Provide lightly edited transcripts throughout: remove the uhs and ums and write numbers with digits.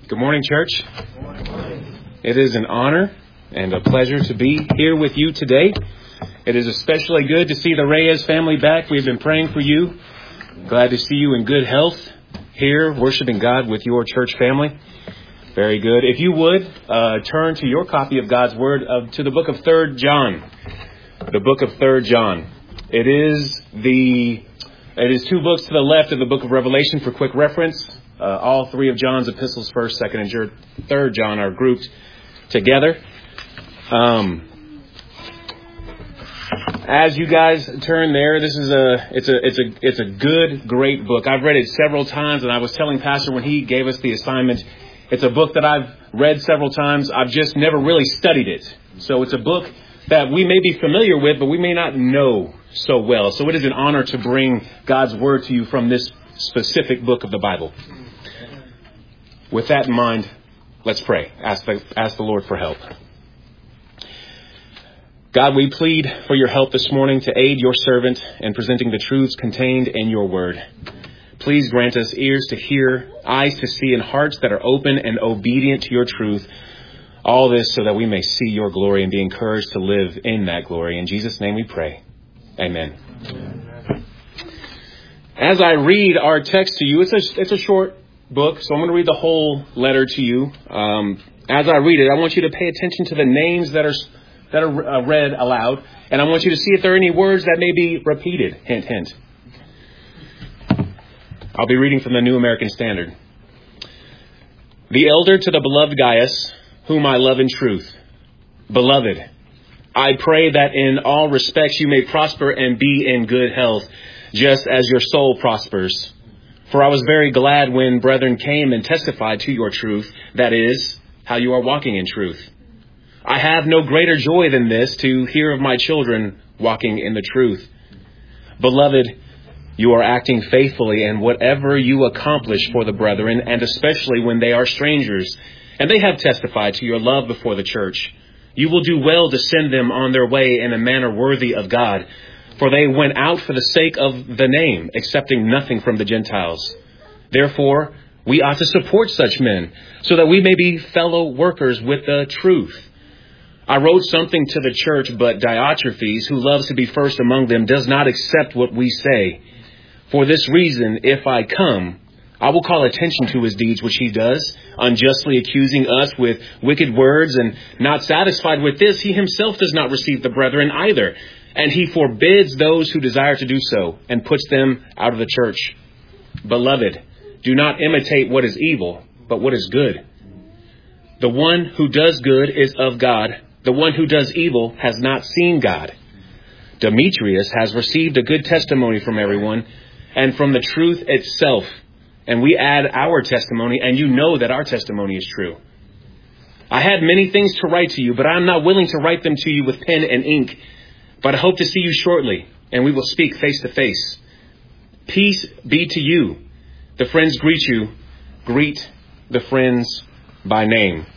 Good morning, church. It is an honor and a pleasure to be here with you today. It is especially good to see the Reyes family back. We've been praying for you. Glad to see you in good health here, worshiping God with your church family. Very good. If you would, turn to your copy of God's Word to the book of 3 John. The book of 3 John. It is two books to the left of the book of Revelation for quick reference. All three of John's epistles, 1st, 2nd, and 3rd John, are grouped together. As you guys turn there, it's a good, great book. I've read it several times, and I was telling Pastor when he gave us the assignment, it's a book that I've read several times. I've just never really studied it. So it's a book that we may be familiar with, but we may not know so well. So it is an honor to bring God's Word to you from this specific book of the Bible. With that in mind, let's pray. Ask the Lord for help. God, we plead for your help this morning to aid your servant in presenting the truths contained in your word. Please grant us ears to hear, eyes to see, and hearts that are open and obedient to your truth. All this so that we may see your glory and be encouraged to live in that glory. In Jesus' name we pray. Amen. As I read our text to you, it's a short book, so I'm going to read the whole letter to you. As I read it, I want you to pay attention to the names that are read aloud, and I want you to see if there are any words that may be repeated. Hint, hint. I'll be reading from the New American Standard. The elder to the beloved Gaius, whom I love in truth. Beloved, I pray that in all respects you may prosper and be in good health, just as your soul prospers. For I was very glad when brethren came and testified to your truth, that is, how you are walking in truth. I have no greater joy than this, to hear of my children walking in the truth. Beloved, you are acting faithfully in whatever you accomplish for the brethren, and especially when they are strangers, and they have testified to your love before the church. You will do well to send them on their way in a manner worthy of God, for they went out for the sake of the name, accepting nothing from the Gentiles. Therefore, we ought to support such men, so that we may be fellow workers with the truth. I wrote something to the church, but Diotrephes, who loves to be first among them, does not accept what we say. For this reason, if I come, I will call attention to his deeds which he does, unjustly accusing us with wicked words, and not satisfied with this, he himself does not receive the brethren either. And he forbids those who desire to do so, and puts them out of the church. Beloved, do not imitate what is evil, but what is good. The one who does good is of God. The one who does evil has not seen God. Demetrius has received a good testimony from everyone, and from the truth itself. And we add our testimony, and you know that our testimony is true. I had many things to write to you, but I am not willing to write them to you with pen and ink. But I hope to see you shortly, and we will speak face to face. Peace be to you. The friends greet you. Greet the friends by name.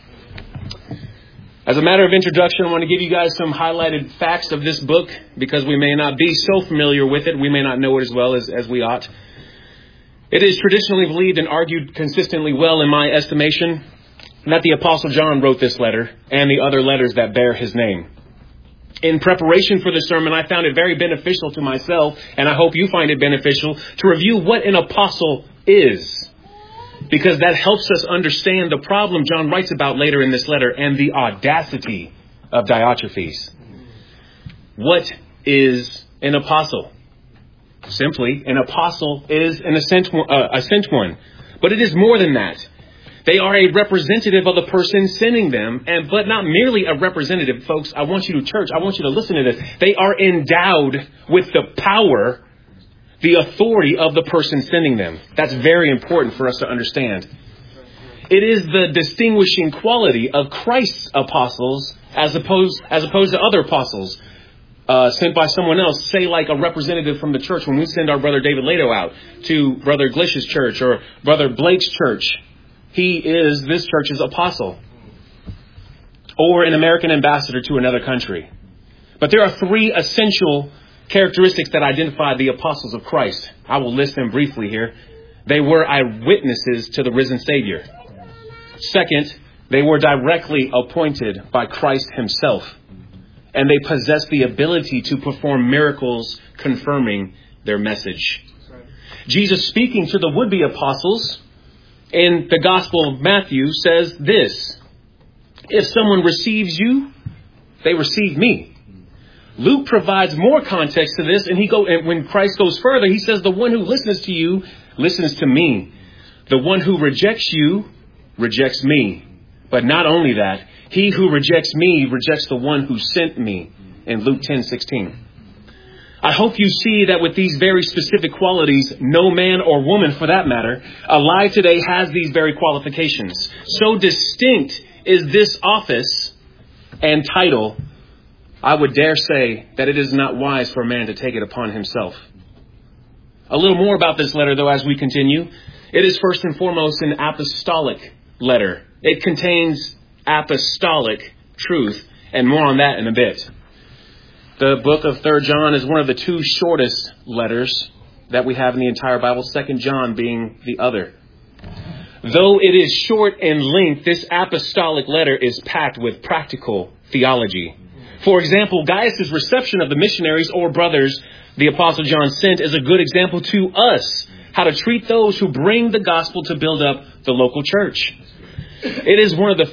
As a matter of introduction, I want to give you guys some highlighted facts of this book, because we may not be so familiar with it. We may not know it as well as we ought. It is traditionally believed and argued consistently well, in my estimation, that the Apostle John wrote this letter and the other letters that bear his name. In preparation for the sermon, I found it very beneficial to myself, and I hope you find it beneficial, to review what an apostle is, because that helps us understand the problem John writes about later in this letter and the audacity of Diotrephes. What is an apostle? Simply, an apostle is a sent one, but it is more than that. They are a representative of the person sending them, but not merely a representative, folks. I want you to listen to this. They are endowed with the power, the authority of the person sending them. That's very important for us to understand. It is the distinguishing quality of Christ's apostles as opposed to other apostles sent by someone else, say like a representative from the church. When we send our brother David Lato out to Brother Glish's church or Brother Blake's church, he is this church's apostle, or an American ambassador to another country. But there are three essential characteristics that identify the apostles of Christ. I will list them briefly here. They were eyewitnesses to the risen Savior. Second, they were directly appointed by Christ himself, and they possessed the ability to perform miracles confirming their message. Jesus, speaking to the would-be apostles in the Gospel of Matthew, says this: if someone receives you, they receive me. Luke provides more context to this, and when Christ goes further, he says, the one who listens to you listens to me. The one who rejects you rejects me. But not only that, he who rejects me rejects the one who sent me, in Luke 10:16. I hope you see that with these very specific qualities, no man or woman for that matter, alive today has these very qualifications. So distinct is this office and title, I would dare say that it is not wise for a man to take it upon himself. A little more about this letter, though, as we continue. It is first and foremost an apostolic letter. It contains apostolic truth, and more on that in a bit. The book of 3 John is one of the two shortest letters that we have in the entire Bible, 2 John being the other. Though it is short in length, this apostolic letter is packed with practical theology. For example, Gaius' reception of the missionaries or brothers the Apostle John sent is a good example to us how to treat those who bring the gospel to build up the local church. It is one of the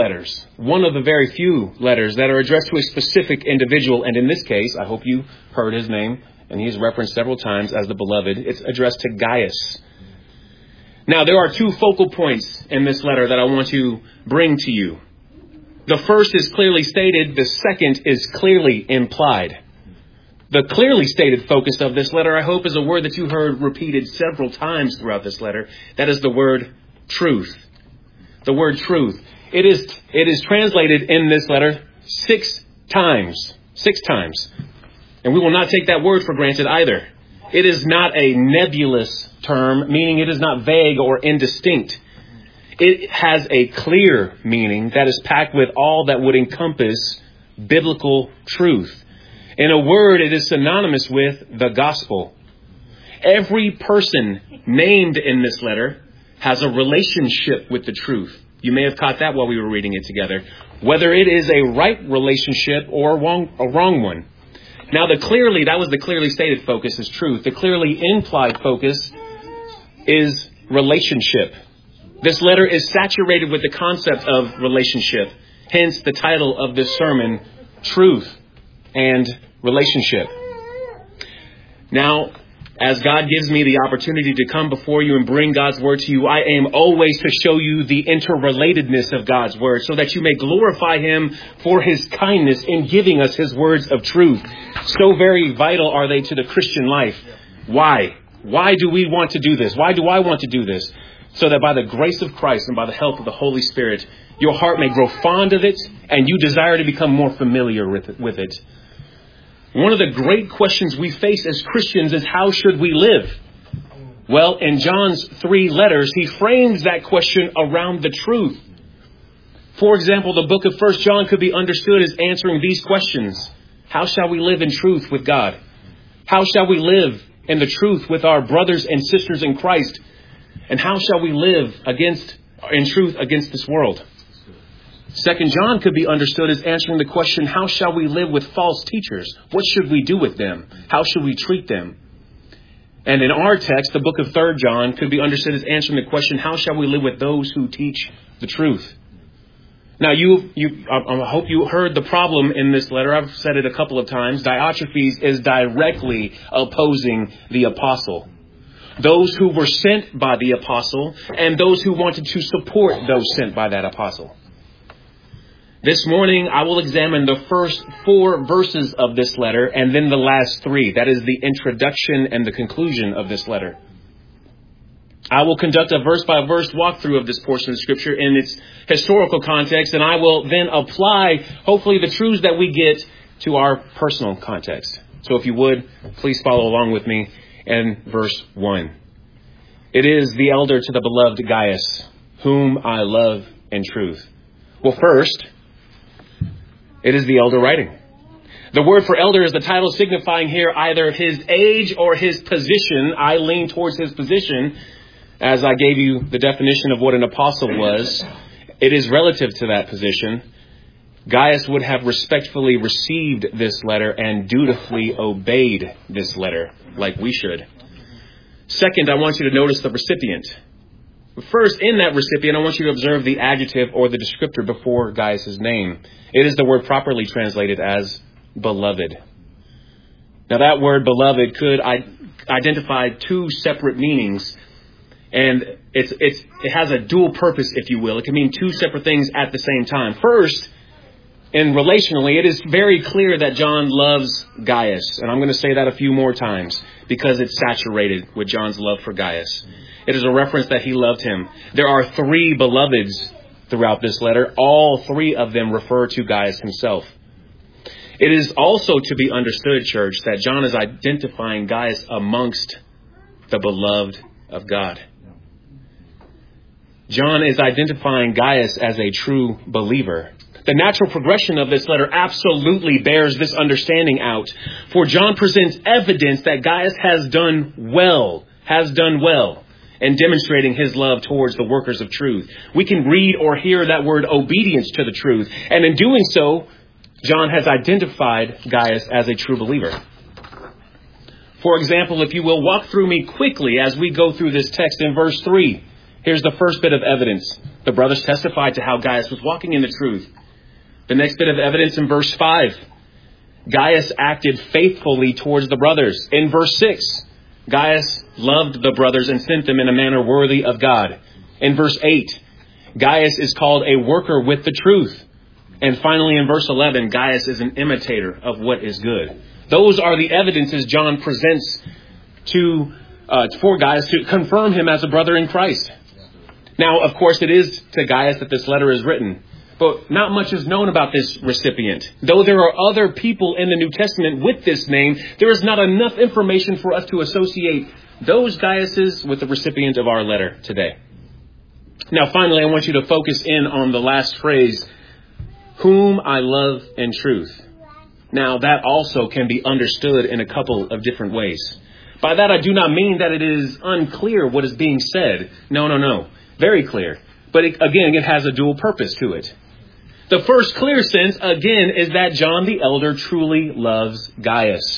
very few letters that are addressed to a specific individual. And in this case, I hope you heard his name, and he's referenced several times as the beloved. It's addressed to Gaius. Now, there are two focal points in this letter that I want to bring to you. The first is clearly stated. The second is clearly implied. The clearly stated focus of this letter, I hope, is a word that you heard repeated several times throughout this letter. That is the word truth. The word truth. It is translated in this letter 6 times. 6 times. And we will not take that word for granted either. It is not a nebulous term, meaning it is not vague or indistinct. It has a clear meaning that is packed with all that would encompass biblical truth. In a word, it is synonymous with the gospel. Every person named in this letter has a relationship with the truth. You may have caught that while we were reading it together. Whether it is a right relationship or a wrong one. Now, that was the clearly stated focus is truth. The clearly implied focus is relationship. This letter is saturated with the concept of relationship. Hence the title of this sermon, Truth and Relationship. Now, as God gives me the opportunity to come before you and bring God's word to you, I aim always to show you the interrelatedness of God's word so that you may glorify him for his kindness in giving us his words of truth. So very vital are they to the Christian life. Why? Why do we want to do this? Why do I want to do this? So that by the grace of Christ and by the help of the Holy Spirit, your heart may grow fond of it and you desire to become more familiar with it. One of the great questions we face as Christians is how should we live? Well, in John's 3 letters, he frames that question around the truth. For example, the book of 1 John could be understood as answering these questions. How shall we live in truth with God? How shall we live in the truth with our brothers and sisters in Christ? And how shall we live in truth against this world? 2 John could be understood as answering the question, how shall we live with false teachers? What should we do with them? How should we treat them? And in our text, the book of 3 John could be understood as answering the question, how shall we live with those who teach the truth? Now, I hope you heard the problem in this letter. I've said it a couple of times. Diotrephes is directly opposing the apostle. Those who were sent by the apostle and those who wanted to support those sent by that apostle. This morning, I will examine the first 4 verses of this letter and then the last 3. That is the introduction and the conclusion of this letter. I will conduct a verse-by-verse walkthrough of this portion of Scripture in its historical context, and I will then apply, hopefully, the truths that we get to our personal context. So if you would, please follow along with me in verse 1. It is the elder to the beloved Gaius, whom I love in truth. Well, first, it is the elder writing. The word for elder is the title signifying here either his age or his position. I lean towards his position as I gave you the definition of what an apostle was. It is relative to that position. Gaius would have respectfully received this letter and dutifully obeyed this letter, like we should. Second, I want you to notice the recipient. First, in that recipient, I want you to observe the adjective or the descriptor before Gaius' name. It is the word properly translated as beloved. Now, that word beloved could identify two separate meanings, and it has a dual purpose, if you will. It can mean two separate things at the same time. First, and relationally, it is very clear that John loves Gaius. And I'm going to say that a few more times because it's saturated with John's love for Gaius. It is a reference that he loved him. There are three beloveds throughout this letter. All three of them refer to Gaius himself. It is also to be understood, church, that John is identifying Gaius amongst the beloved of God. John is identifying Gaius as a true believer. The natural progression of this letter absolutely bears this understanding out. For John presents evidence that Gaius has done well in demonstrating his love towards the workers of truth. We can read or hear that word obedience to the truth. And in doing so, John has identified Gaius as a true believer. For example, if you will walk through me quickly as we go through this text in verse 3. Here's the first bit of evidence. The brothers testified to how Gaius was walking in the truth. The next bit of evidence in verse 5. Gaius acted faithfully towards the brothers. In verse 6, Gaius loved the brothers and sent them in a manner worthy of God. In verse 8, Gaius is called a worker with the truth. And finally, in verse 11, Gaius is an imitator of what is good. Those are the evidences John presents for Gaius to confirm him as a brother in Christ. Now, of course, it is to Gaius that this letter is written. But not much is known about this recipient. Though there are other people in the New Testament with this name, there is not enough information for us to associate those Gaiuses with the recipient of our letter today. Now, finally, I want you to focus in on the last phrase, whom I love in truth. Now, that also can be understood in a couple of different ways. By that, I do not mean that it is unclear what is being said. No. Very clear. But again, it has a dual purpose to it. The first clear sense, again, is that John the Elder truly loves Gaius.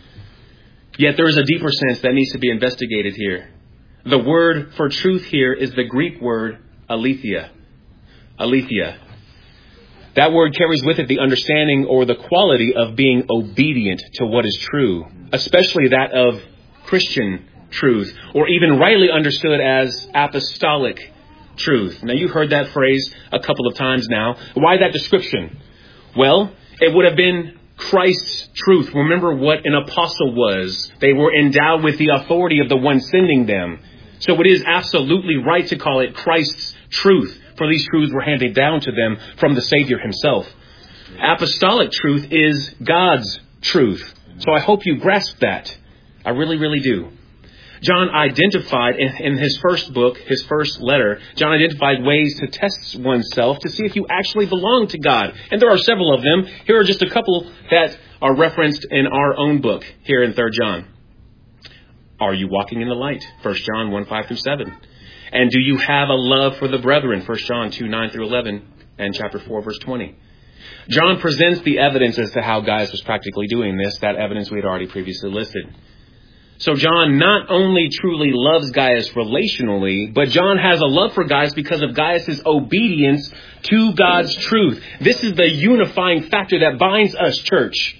Yet there is a deeper sense that needs to be investigated here. The word for truth here is the Greek word aletheia. Aletheia. That word carries with it the understanding or the quality of being obedient to what is true, especially that of Christian truth, or even rightly understood as apostolic truth. Now, you've heard that phrase a couple of times now. Why that description? Well, it would have been Christ's truth. Remember what an apostle was. They were endowed with the authority of the one sending them. So it is absolutely right to call it Christ's truth, for these truths were handed down to them from the Savior himself. Apostolic truth is God's truth. So I hope you grasp that. I really, really do. John identified in his first book, his first letter, John identified ways to test oneself to see if you actually belong to God. And there are several of them. Here are just a couple that are referenced in our own book here in 3 John. Are you walking in the light? 1 John 1:5-7. And do you have a love for the brethren? 1 John 2:9-11 and chapter 4, verse 20. John presents the evidence as to how Gaius was practically doing this, that evidence we had already previously listed. So John not only truly loves Gaius relationally, but John has a love for Gaius because of Gaius' obedience to God's truth. This is the unifying factor that binds us, church.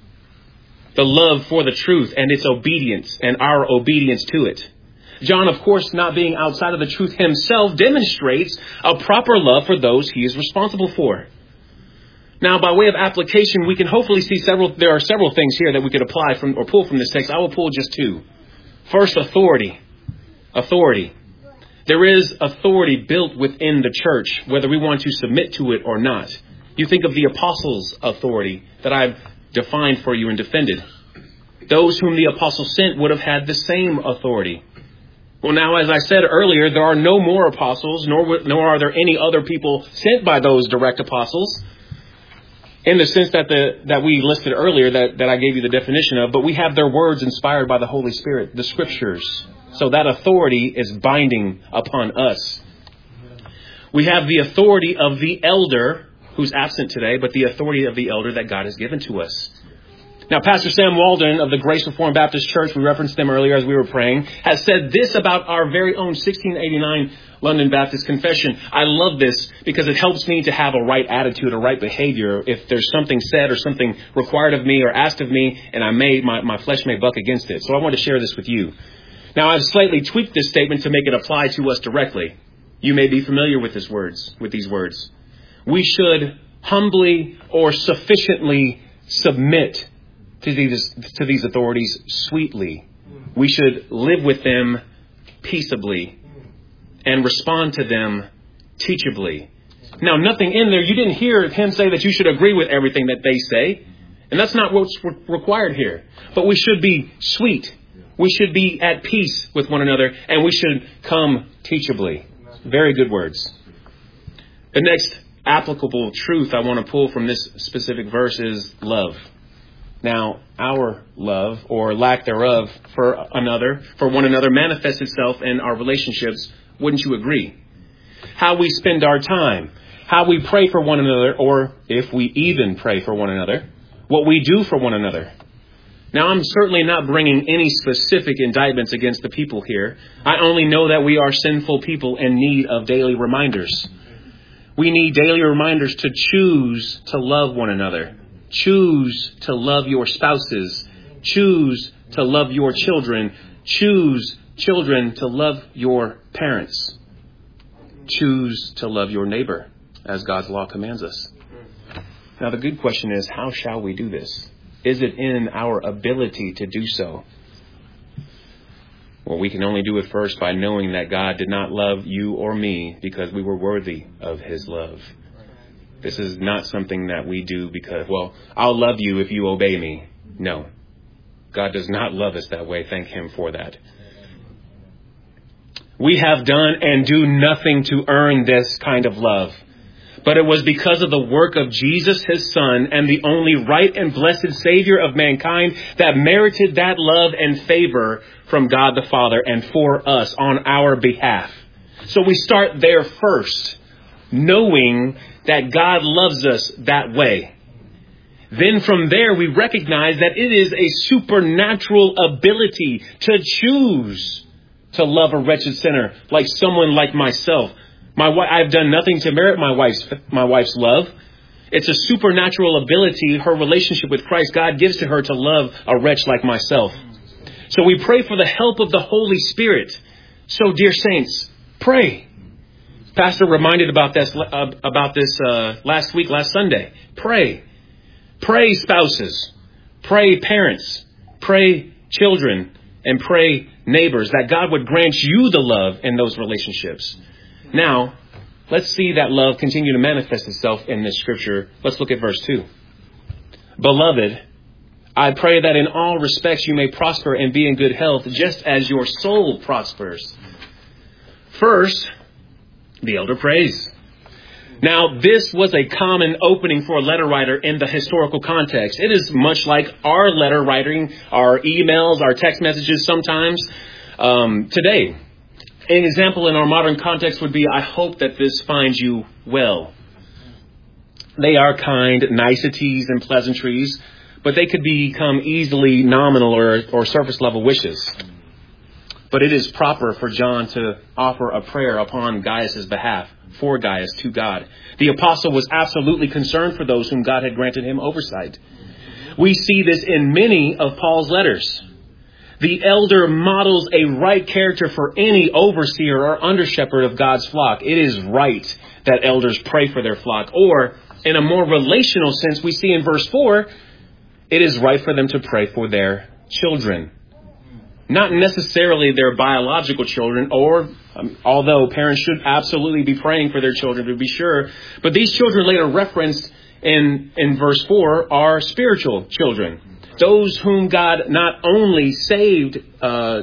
The love for the truth and its obedience and our obedience to it. John, of course, not being outside of the truth himself, demonstrates a proper love for those he is responsible for. Now, by way of application, we can hopefully see there are several things here that we could apply from or pull from this text. I will pull just two. First, authority. Authority. There is authority built within the church, whether we want to submit to it or not. You think of the apostles' authority that I've defined for you and defended. Those whom the apostles sent would have had the same authority. Well, now, as I said earlier, there are no more apostles, nor are there any other people sent by those direct apostles. In the sense that we listed earlier, that I gave you the definition of, but we have their words inspired by the Holy Spirit, the Scriptures. So that authority is binding upon us. We have the authority of the elder, who's absent today, but the authority of the elder that God has given to us. Now, Pastor Sam Walden of the Grace Reformed Baptist Church, we referenced them earlier as we were praying, has said this about our very own 1689 London Baptist Confession. I love this because it helps me to have a right attitude, a right behavior. If there's something said or something required of me or asked of me, and my flesh may buck against it. So I want to share this with you. Now, I've slightly tweaked this statement to make it apply to us directly. You may be familiar with these words. We should humbly or sufficiently submit to these authorities sweetly. We should live with them peaceably and respond to them teachably. Now, nothing in there, you didn't hear him say that you should agree with everything that they say. And that's not what's required here. But we should be sweet. We should be at peace with one another. And we should come teachably. Very good words. The next applicable truth I want to pull from this specific verse is love. Now, our love, or lack thereof, for one another, manifests itself in our relationships. Wouldn't you agree? How we spend our time, how we pray for one another, or if we even pray for one another, what we do for one another. Now, I'm certainly not bringing any specific indictments against the people here. I only know that we are sinful people in need of daily reminders. We need daily reminders to choose to love one another. Choose to love your spouses. Choose to love your children. Choose, children, to love your parents. Choose to love your neighbor, as God's law commands us. Now, the good question is, how shall we do this? Is it in our ability to do so? Well, we can only do it first by knowing that God did not love you or me because we were worthy of His love. This is not something that we do because, well, I'll love you if you obey me. No. God does not love us that way. Thank Him for that. We have done and do nothing to earn this kind of love. But it was because of the work of Jesus, His Son, and the only right and blessed Savior of mankind that merited that love and favor from God the Father and for us on our behalf. So we start there first, knowing that God loves us that way. Then from there, we recognize that it is a supernatural ability to choose to love a wretched sinner, like someone like myself. I've done nothing to merit my wife's love. It's a supernatural ability, her relationship with Christ, God gives to her to love a wretch like myself. So we pray for the help of the Holy Spirit. So, dear saints, pray. Pastor reminded about this last Sunday. Pray. Pray, spouses. Pray, parents. Pray, children. And pray, neighbors, that God would grant you the love in those relationships. Now, let's see that love continue to manifest itself in this scripture. Let's look at verse 2. Beloved, I pray that in all respects you may prosper and be in good health, just as your soul prospers. First, the elder prays. Now, this was a common opening for a letter writer in the historical context. It is much like our letter writing, our emails, our text messages sometimes today. An example in our modern context would be, I hope that this finds you well. They are kind niceties and pleasantries, but they could become easily nominal or surface level wishes. But it is proper for John to offer a prayer upon Gaius' behalf, for Gaius to God. The apostle was absolutely concerned for those whom God had granted him oversight. We see this in many of Paul's letters. The elder models a right character for any overseer or under shepherd of God's flock. It is right that elders pray for their flock. Or, in a more relational sense, we see in verse 4, it is right for them to pray for their children. Not necessarily their biological children, although parents should absolutely be praying for their children to be sure. But these children later referenced in verse 4 are spiritual children. Those whom God not only saved by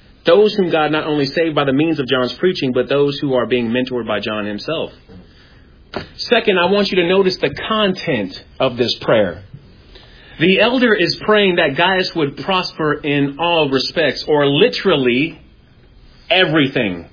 the means of John's preaching, but those who are being mentored by John himself. Second, I want you to notice the content of this prayer. The elder is praying that Gaius would prosper in all respects, or literally everything.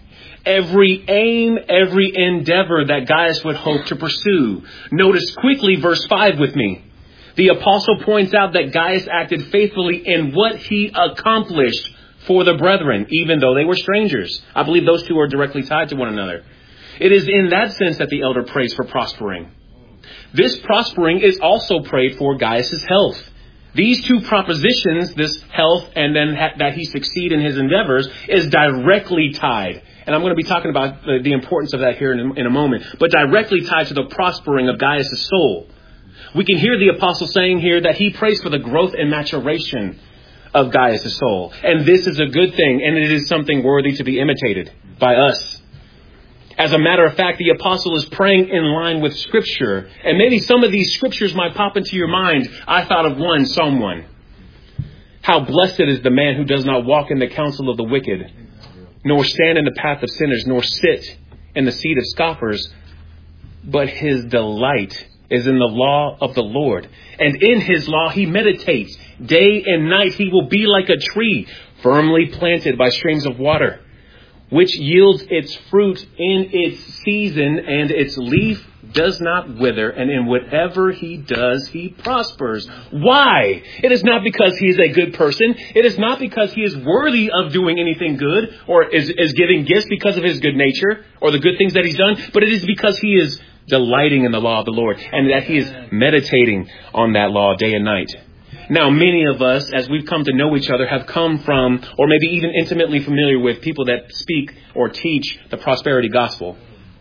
every aim, every endeavor that Gaius would hope to pursue. Notice quickly verse 5 with me. The apostle points out that Gaius acted faithfully in what he accomplished for the brethren, even though they were strangers. I believe those two are directly tied to one another. It is in that sense that the elder prays for prospering. This prospering is also prayed for Gaius' health. These two propositions, this health and then that he succeed in his endeavors, is directly tied. And I'm going to be talking about the importance of that here in a moment, but directly tied to the prospering of Gaius' soul. We can hear the apostle saying here that he prays for the growth and maturation of Gaius' soul. And this is a good thing, and it is something worthy to be imitated by us. As a matter of fact, the apostle is praying in line with Scripture. And maybe some of these Scriptures might pop into your mind. I thought of one, Psalm 1. How blessed is the man who does not walk in the counsel of the wicked, nor stand in the path of sinners, nor sit in the seat of scoffers. But his delight is in the law of the Lord. And in his law he meditates. Day and night he will be like a tree, firmly planted by streams of water, which yields its fruit in its season, and its leaf does not wither, and in whatever he does, he prospers. Why? It is not because he is a good person. It is not because he is worthy of doing anything good, or is giving gifts because of his good nature, or the good things that he's done, but it is because he is delighting in the law of the Lord, and that he is meditating on that law day and night. Now, many of us, as we've come to know each other, have come from, or maybe even intimately familiar with, people that speak or teach the prosperity gospel.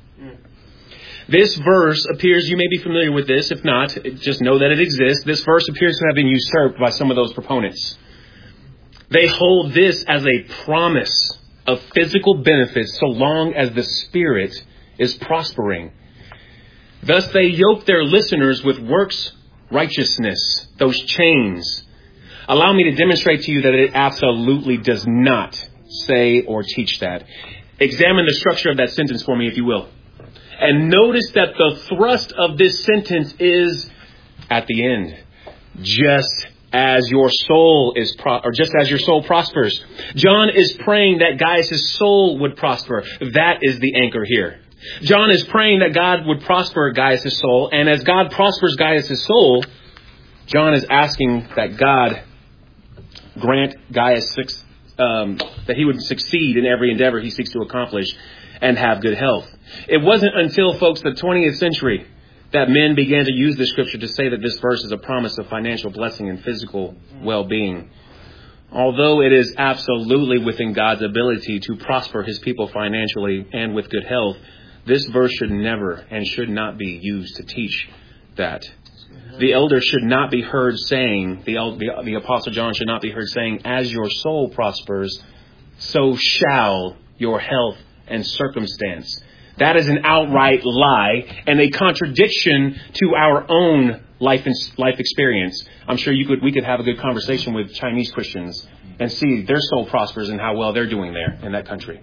This verse appears, you may be familiar with this. If not, just know that it exists. This verse appears to have been usurped by some of those proponents. They hold this as a promise of physical benefits so long as the spirit is prospering. Thus, they yoke their listeners with works righteousness, those chains. Allow me to demonstrate to you that it absolutely does not say or teach that. Examine the structure of that sentence for me, if you will. And notice that the thrust of this sentence is at the end. Just as your soul just as your soul prospers. John is praying that Gaius' soul would prosper. That is the anchor here. John is praying that God would prosper Gaius' soul. And as God prospers Gaius' soul, John is asking that God grant Gaius that he would succeed in every endeavor he seeks to accomplish and have good health. It wasn't until, folks, the 20th century that men began to use the Scripture to say that this verse is a promise of financial blessing and physical well-being. Although it is absolutely within God's ability to prosper his people financially and with good health, this verse should never and should not be used to teach that. The elder should not be heard saying, the Apostle John should not be heard saying, as your soul prospers, so shall your health and circumstance. That is an outright lie and a contradiction to our own life experience. I'm sure we could have a good conversation with Chinese Christians and see their soul prospers and how well they're doing there in that country.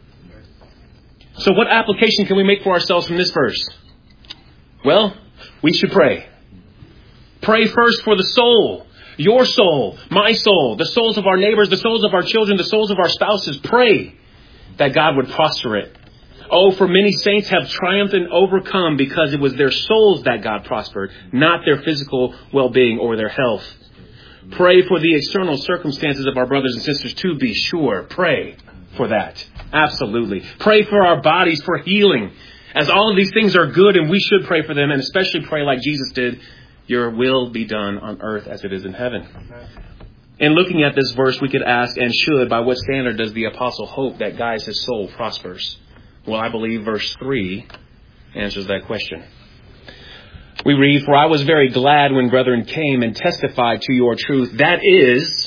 So what application can we make for ourselves from this verse? Well, we should pray. Pray first for the soul. Your soul, my soul, the souls of our neighbors, the souls of our children, the souls of our spouses. Pray that God would prosper it. Oh, for many saints have triumphed and overcome because it was their souls that God prospered, not their physical well-being or their health. Pray for the external circumstances of our brothers and sisters, to be sure. Pray for that. Absolutely. Pray for our bodies for healing. As all of these things are good and we should pray for them, and especially pray like Jesus did, your will be done on earth as it is in heaven. In looking at this verse, we could ask, and should, by what standard does the apostle hope that Gaius' soul prospers? Well, I believe verse 3 answers that question. We read, for I was very glad when brethren came and testified to your truth. That is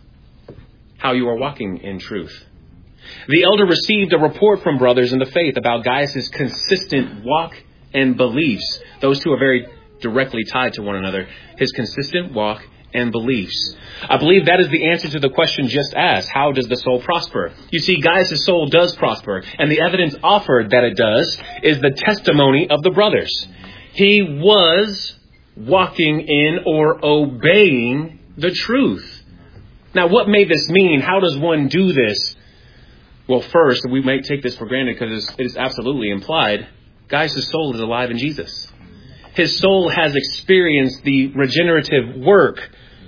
how you are walking in truth. The elder received a report from brothers in the faith about Gaius' consistent walk and beliefs. Those two are very directly tied to one another. His consistent walk and beliefs. I believe that is the answer to the question just asked. How does the soul prosper? You see, Gaius' soul does prosper. And the evidence offered that it does is the testimony of the brothers. He was walking in or obeying the truth. Now, what may this mean? How does one do this? Well, first, we may take this for granted because it is absolutely implied. Gaius' soul is alive in Jesus. His soul has experienced the regenerative work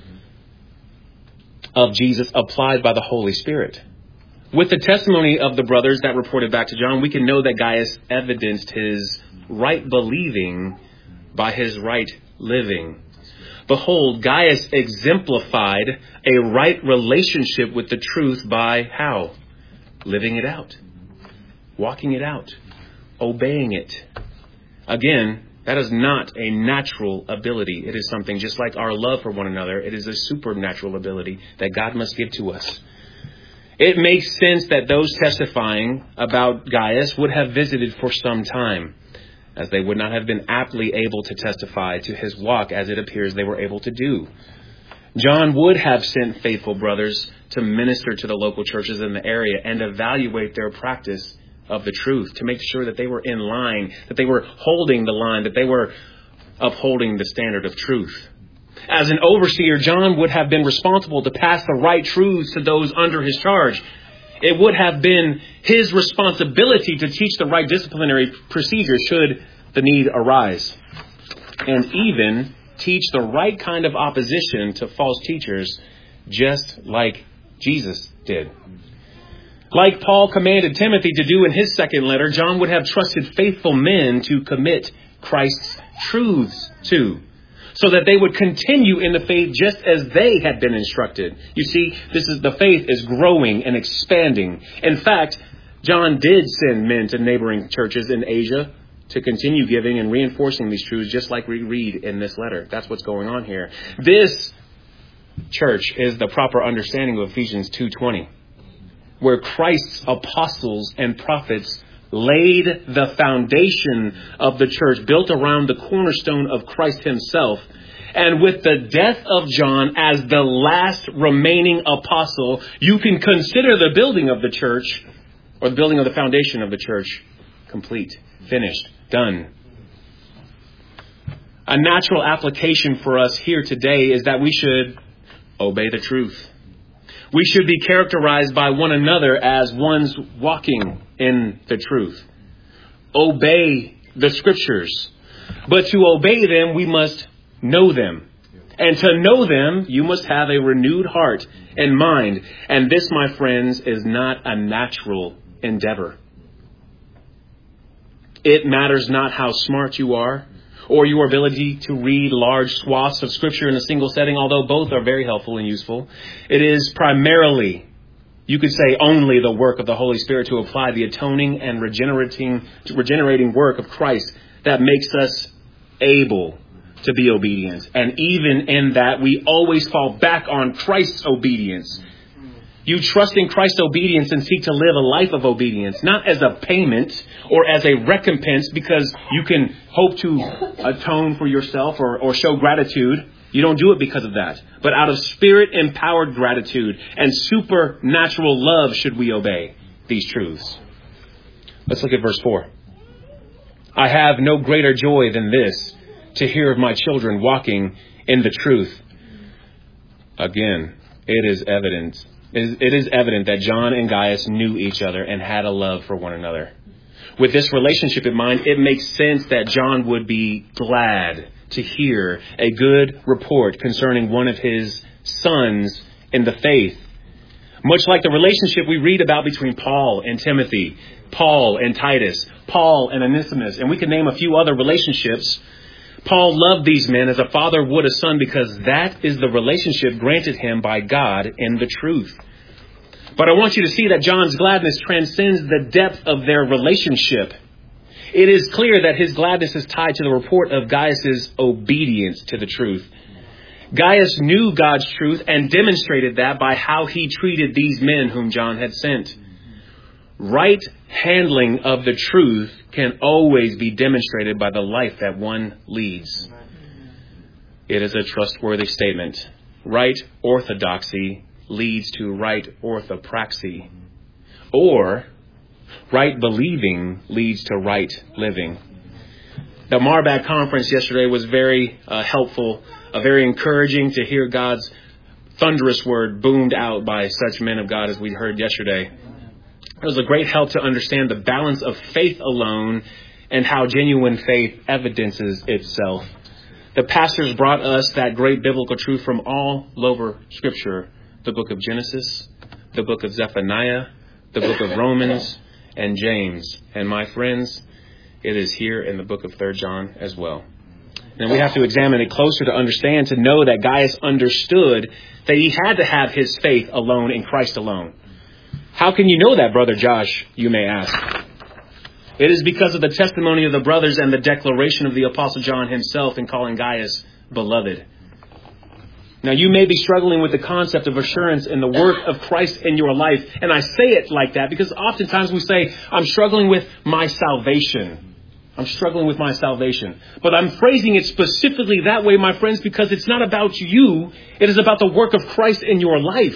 of Jesus applied by the Holy Spirit. With the testimony of the brothers that reported back to John, we can know that Gaius evidenced his right believing by his right living. Behold, Gaius exemplified a right relationship with the truth by how? Living it out, walking it out, obeying it. Again, that is not a natural ability. It is something just like our love for one another. It is a supernatural ability that God must give to us. It makes sense that those testifying about Gaius would have visited for some time, as they would not have been aptly able to testify to his walk as it appears they were able to do. John would have sent faithful brothers to minister to the local churches in the area and evaluate their practice of the truth, to make sure that they were in line, that they were holding the line, that they were upholding the standard of truth. As an overseer, John would have been responsible to pass the right truths to those under his charge. It would have been his responsibility to teach the right disciplinary procedure should the need arise, and even teach the right kind of opposition to false teachers, just like Jesus did. Like Paul commanded Timothy to do in his second letter, John would have trusted faithful men to commit Christ's truths to, so that they would continue in the faith just as they had been instructed. You see, the faith is growing and expanding. In fact, John did send men to neighboring churches in Asia to continue giving and reinforcing these truths, just like we read in this letter. That's what's going on here. This church is the proper understanding of Ephesians 2:20, where Christ's apostles and prophets laid the foundation of the church built around the cornerstone of Christ himself. And with the death of John as the last remaining apostle, you can consider the building of the church, or the building of the foundation of the church, complete, finished, done. A natural application for us here today is that we should obey the truth. We should be characterized by one another as ones walking in the truth. Obey the scriptures. But to obey them, we must know them. And to know them, you must have a renewed heart and mind. And this, my friends, is not a natural endeavor. It matters not how smart you are, or your ability to read large swaths of Scripture in a single setting, although both are very helpful and useful. It is primarily, you could say only, the work of the Holy Spirit to apply the atoning and regenerating work of Christ that makes us able to be obedient. And even in that, we always fall back on Christ's obedience. You trust in Christ's obedience and seek to live a life of obedience, not as a payment or as a recompense because you can hope to atone for yourself or show gratitude. You don't do it because of that. But out of Spirit-empowered gratitude and supernatural love should we obey these truths. Let's look at verse 4. I have no greater joy than this, to hear of my children walking in the truth. Again, it is evident that John and Gaius knew each other and had a love for one another. With this relationship in mind, it makes sense that John would be glad to hear a good report concerning one of his sons in the faith. Much like the relationship we read about between Paul and Timothy, Paul and Titus, Paul and Onesimus, and we can name a few other relationships. Paul loved these men as a father would a son because that is the relationship granted him by God in the truth. But I want you to see that John's gladness transcends the depth of their relationship. It is clear that his gladness is tied to the report of Gaius' obedience to the truth. Gaius knew God's truth and demonstrated that by how he treated these men whom John had sent. Right handling of the truth can always be demonstrated by the life that one leads. It is a trustworthy statement. Right orthodoxy leads to right orthopraxy. Or right believing leads to right living. The Marbach conference yesterday was very helpful, very encouraging to hear God's thunderous word boomed out by such men of God as we heard yesterday. It was a great help to understand the balance of faith alone and how genuine faith evidences itself. The pastors brought us that great biblical truth from all over Scripture. The book of Genesis, the book of Zephaniah, the book of Romans, and James. And my friends, it is here in the book of 3 John as well. And we have to examine it closer to understand, to know that Gaius understood that he had to have his faith alone in Christ alone. How can you know that, Brother Josh, you may ask? It is because of the testimony of the brothers and the declaration of the Apostle John himself in calling Gaius beloved. Now, you may be struggling with the concept of assurance in the work of Christ in your life. And I say it like that because oftentimes we say, I'm struggling with my salvation. I'm struggling with my salvation. But I'm phrasing it specifically that way, my friends, because it's not about you. It is about the work of Christ in your life.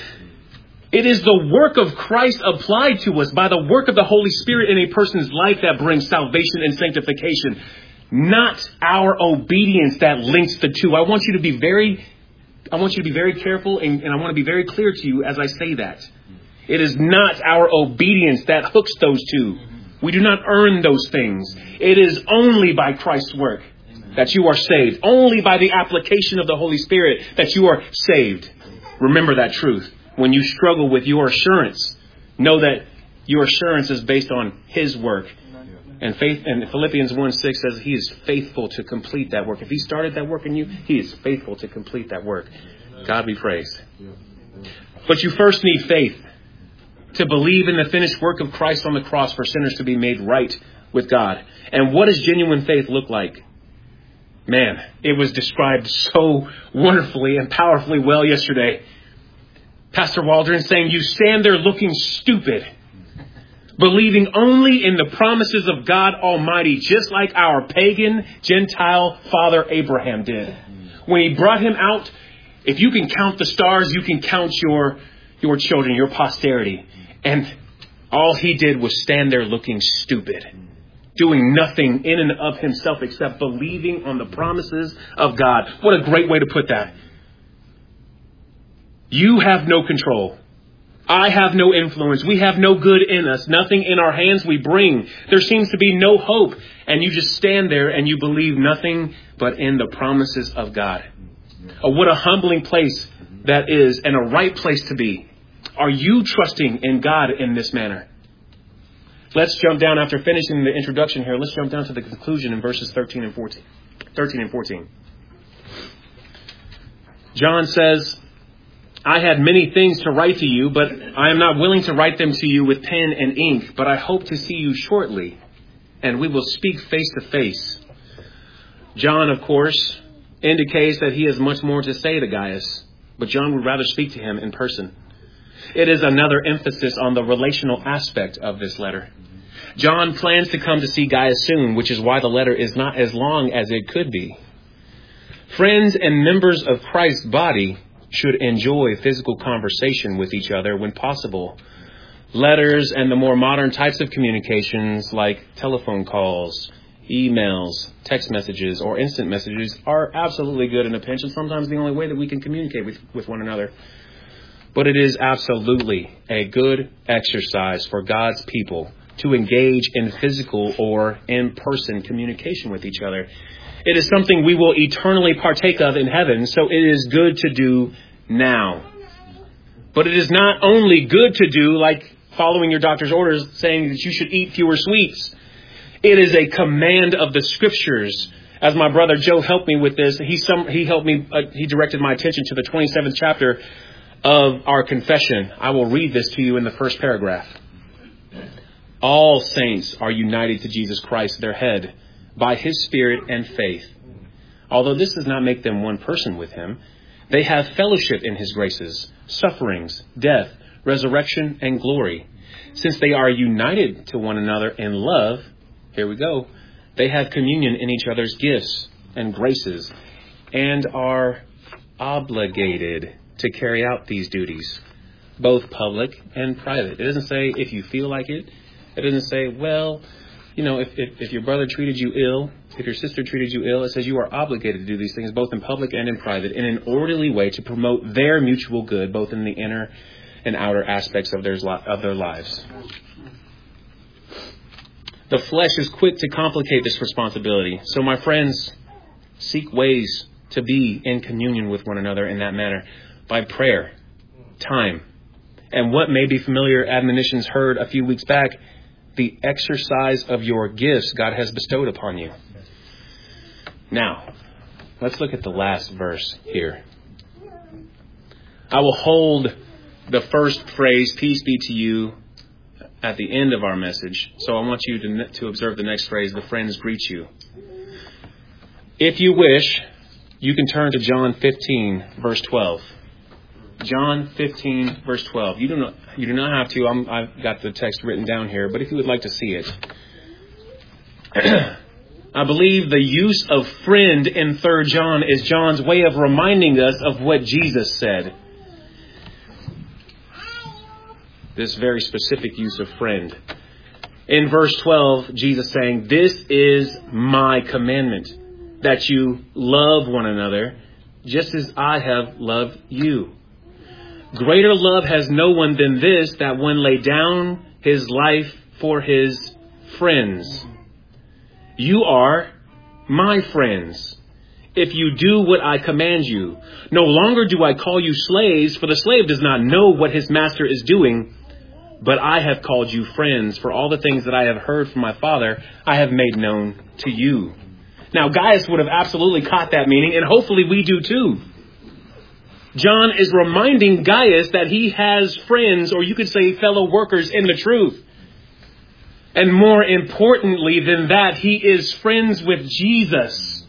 It is the work of Christ applied to us by the work of the Holy Spirit in a person's life that brings salvation and sanctification, not our obedience that links the two. I want you to be very careful, and I want to be very clear to you as I say that. It is not our obedience that hooks those two. We do not earn those things. It is only by Christ's work that you are saved. Only by the application of the Holy Spirit that you are saved. Remember that truth. When you struggle with your assurance, know that your assurance is based on His work. And faith, and Philippians 1:6 says He is faithful to complete that work. If He started that work in you, He is faithful to complete that work. God be praised. But you first need faith to believe in the finished work of Christ on the cross for sinners to be made right with God. And what does genuine faith look like? Man, it was described so wonderfully and powerfully well yesterday. Pastor Waldron saying, you stand there looking stupid, believing only in the promises of God Almighty, just like our pagan Gentile father Abraham did. When he brought him out, if you can count the stars, you can count your children, your posterity. And all he did was stand there looking stupid, doing nothing in and of himself except believing on the promises of God. What a great way to put that. You have no control. I have no influence. We have no good in us. Nothing in our hands we bring. There seems to be no hope. And you just stand there and you believe nothing but in the promises of God. Oh, what a humbling place that is, and a right place to be. Are you trusting in God in this manner? Let's jump down after finishing the introduction here. Let's jump down to the conclusion in verses 13 and 14. John says, I had many things to write to you, but I am not willing to write them to you with pen and ink, but I hope to see you shortly, and we will speak face to face. John, of course, indicates that he has much more to say to Gaius, but John would rather speak to him in person. It is another emphasis on the relational aspect of this letter. John plans to come to see Gaius soon, which is why the letter is not as long as it could be. Friends and members of Christ's body should enjoy physical conversation with each other when possible. Letters and the more modern types of communications like telephone calls, emails, text messages, or instant messages are absolutely good in a pinch, and sometimes the only way that we can communicate with one another. But it is absolutely a good exercise for God's people to engage in physical or in-person communication with each other. It is something we will eternally partake of in heaven, so it is good to do now. But it is not only good to do, like following your doctor's orders saying that you should eat fewer sweets. It is a command of the Scriptures. As my brother Joe helped me with this, he helped me. He directed my attention to the 27th chapter of our confession. I will read this to you in the first paragraph. All saints are united to Jesus Christ, their head, by His Spirit and faith. Although this does not make them one person with Him, they have fellowship in His graces, sufferings, death, resurrection, and glory. Since they are united to one another in love, here we go, they have communion in each other's gifts and graces and are obligated to carry out these duties, both public and private. It doesn't say if you feel like it. It doesn't say, well, you know, if your brother treated you ill, if your sister treated you ill, it says you are obligated to do these things both in public and in private in an orderly way to promote their mutual good, both in the inner and outer aspects of their lives. The flesh is quick to complicate this responsibility. So my friends, seek ways to be in communion with one another in that manner by prayer, time, and what may be familiar admonitions heard a few weeks back, the exercise of your gifts God has bestowed upon you. Now, let's look at the last verse here. I will hold the first phrase, peace be to you, at the end of our message. So I want you to observe the next phrase, the friends greet you. If you wish, you can turn to John 15, verse 12. John 15, verse 12. You do not have to. I've got the text written down here, but if you would like to see it. I believe the use of friend in 3 John is John's way of reminding us of what Jesus said. This very specific use of friend. In verse 12, Jesus saying, this is my commandment, that you love one another, just as I have loved you. Greater love has no one than this, that one lay down his life for his friends. You are my friends, if you do what I command you. No longer do I call you slaves, for the slave does not know what his master is doing. But I have called you friends, for all the things that I have heard from my Father, I have made known to you. Now, Gaius would have absolutely caught that meaning, and hopefully we do too. John is reminding Gaius that he has friends, or you could say fellow workers in the truth. And more importantly than that, he is friends with Jesus.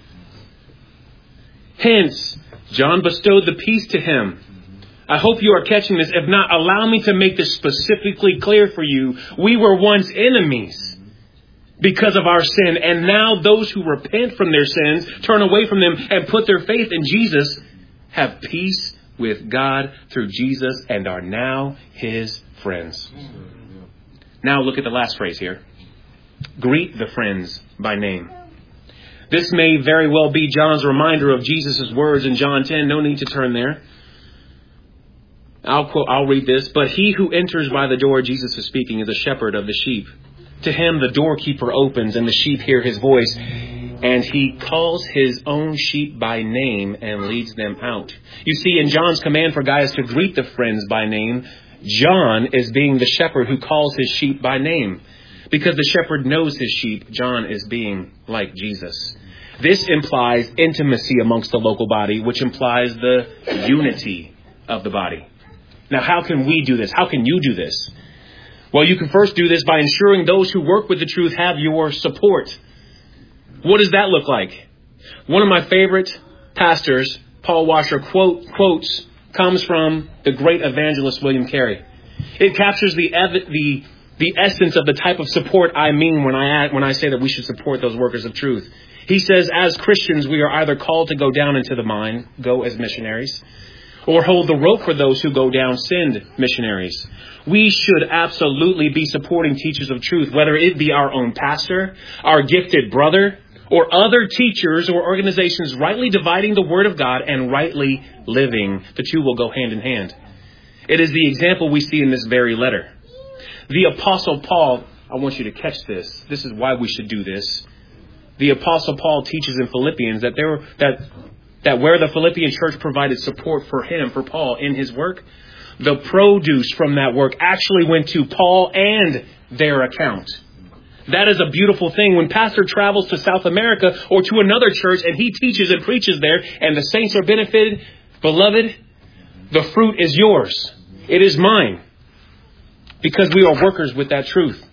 Hence, John bestowed the peace to him. I hope you are catching this. If not, allow me to make this specifically clear for you. We were once enemies because of our sin. And now those who repent from their sins, turn away from them, and put their faith in Jesus, have peace with God through Jesus and are now his friends. Now look at the last phrase here. Greet the friends by name. This may very well be John's reminder of Jesus' words in John 10. No need to turn there. I'll read this. But he who enters by the door, Jesus is speaking, is a shepherd of the sheep. To him the doorkeeper opens, and the sheep hear his voice. And he calls his own sheep by name and leads them out. You see, in John's command for Gaius to greet the friends by name, John is being the shepherd who calls his sheep by name. Because the shepherd knows his sheep, John is being like Jesus. This implies intimacy amongst the local body, which implies the unity of the body. Now, how can we do this? How can you do this? Well, you can first do this by ensuring those who work with the truth have your support. What does that look like? One of my favorite pastors, Paul Washer, quotes comes from the great evangelist William Carey. It captures the essence of the type of support I mean when I say that we should support those workers of truth. He says, as Christians, we are either called to go down into the mine, go as missionaries, or hold the rope for those who go down, send missionaries. We should absolutely be supporting teachers of truth, whether it be our own pastor, our gifted brother, or other teachers or organizations rightly dividing the Word of God and rightly living. The two will go hand in hand. It is the example we see in this very letter. The Apostle Paul, I want you to catch this. This is why we should do this. The Apostle Paul teaches in Philippians that where the Philippian church provided support for him, for Paul, in his work, the produce from that work actually went to Paul and their account. That is a beautiful thing. When pastor travels to South America or to another church and he teaches and preaches there and the saints are benefited, beloved, the fruit is yours. It is mine. Because we are workers with that truth.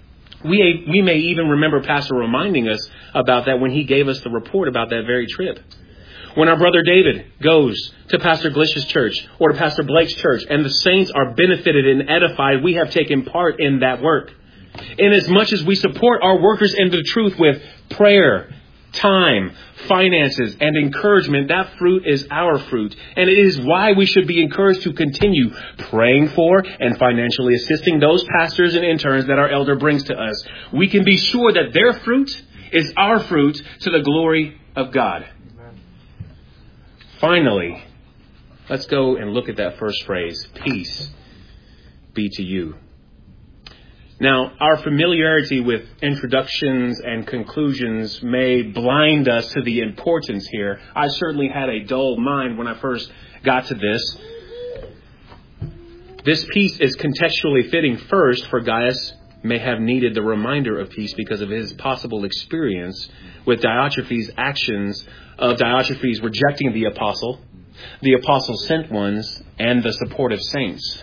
We may even remember Pastor reminding us about that when he gave us the report about that very trip. When our brother David goes to Pastor Glish's church or to Pastor Blake's church and the saints are benefited and edified, we have taken part in that work. Inasmuch as we support our workers in the truth with prayer, time, finances, and encouragement, that fruit is our fruit. And it is why we should be encouraged to continue praying for and financially assisting those pastors and interns that our elder brings to us. We can be sure that their fruit is our fruit to the glory of God. Finally, Let's go and look at that first phrase. Peace be to you. Now, our familiarity with introductions and conclusions may blind us to the importance here. I certainly had a dull mind when I first got to this. This peace is contextually fitting first, for Gaius may have needed the reminder of peace because of his possible experience with Diotrephes' actions of Diotrephes rejecting the apostle sent ones, and the supportive saints.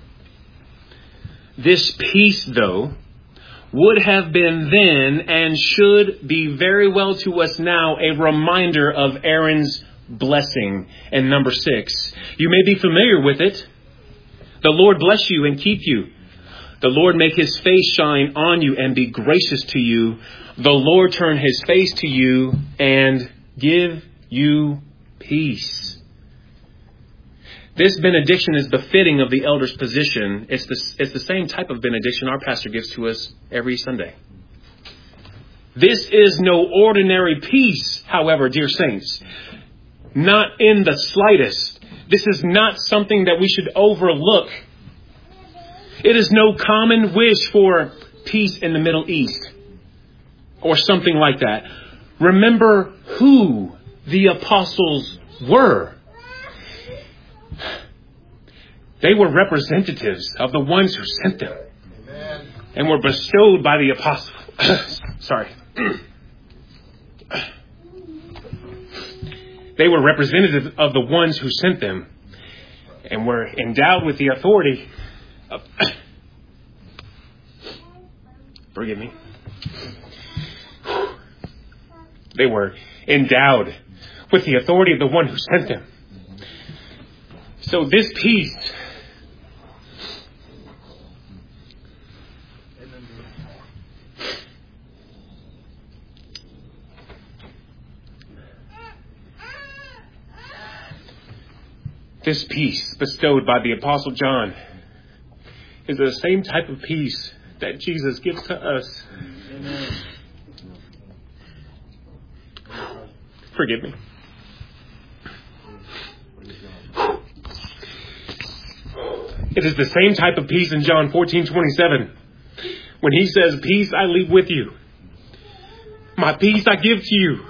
This peace, though, would have been then and should be very well to us now a reminder of Aaron's blessing in number 6. You may be familiar with it. The Lord bless you and keep you. The Lord make his face shine on you and be gracious to you. The Lord turn his face to you and give you peace. This benediction is befitting of the elder's position. It's the same type of benediction our pastor gives to us every Sunday. This is no ordinary peace, however, dear saints. Not in the slightest. This is not something that we should overlook. It is no common wish for peace in the Middle East or something like that. Remember who the apostles were. They were representatives of the ones who sent them. Amen. And were bestowed by the apostles. Sorry. They were representatives of the ones who sent them and were endowed with the authority of... Forgive me. They were endowed with the authority of the one who sent them. So this peace bestowed by the Apostle John is the same type of peace that Jesus gives to us. Amen. Forgive me. It is the same type of peace in John 14:27 when he says, peace I leave with you. My peace I give to you.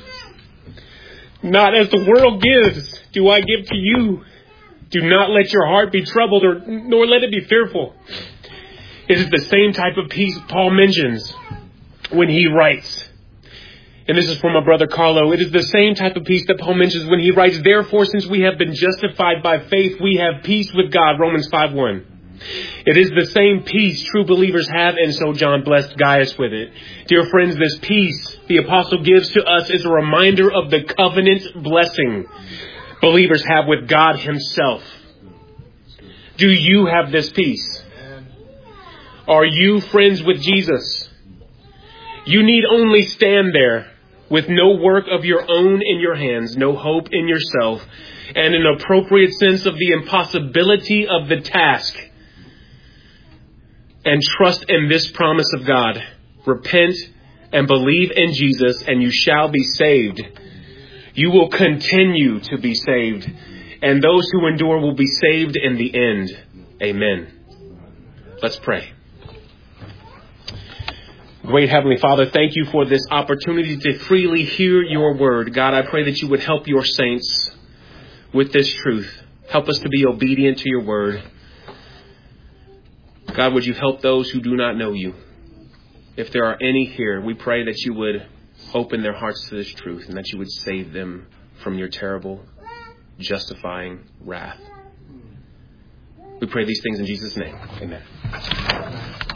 Not as the world gives, do I give to you. Do not let your heart be troubled, nor let it be fearful. It is the same type of peace Paul mentions when he writes. And this is from my brother Carlo. It is the same type of peace that Paul mentions when he writes, therefore, since we have been justified by faith, we have peace with God, Romans 5:1. It is the same peace true believers have, and so John blessed Gaius with it. Dear friends, this peace the apostle gives to us is a reminder of the covenant blessing believers have with God himself. Do you have this peace? Are you friends with Jesus? You need only stand there with no work of your own in your hands, no hope in yourself, and an appropriate sense of the impossibility of the task. And trust in this promise of God. Repent and believe in Jesus, and you shall be saved. You will continue to be saved, and those who endure will be saved in the end. Amen. Let's pray. Great Heavenly Father, thank you for this opportunity to freely hear your word. God, I pray that you would help your saints with this truth. Help us to be obedient to your word. God, would you help those who do not know you? If there are any here, we pray that you would open their hearts to this truth and that you would save them from your terrible, justifying wrath. We pray these things in Jesus' name. Amen.